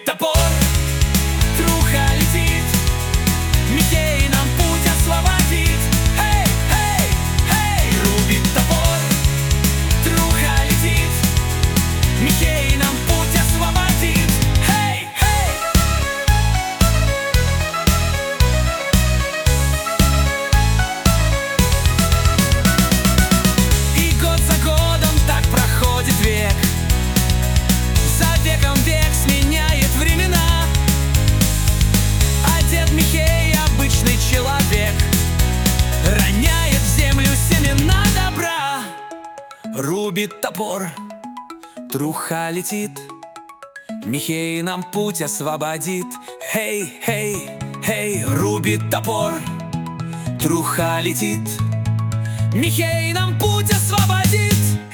Рубит топор, труха летит, Михей нам путь освободит. Эй, эй, эй! Рубит топор, труха летит, Михей нам путь освободит. Эй, эй! И год за годом так проходит век, за веком век сменяет времена. А дед Михей, обычный человек, роняет в землю семена добра. Рубит топор, труха летит, Михей нам путь освободит. Эй, эй, эй! Рубит топор, труха летит, Михей нам путь освободит.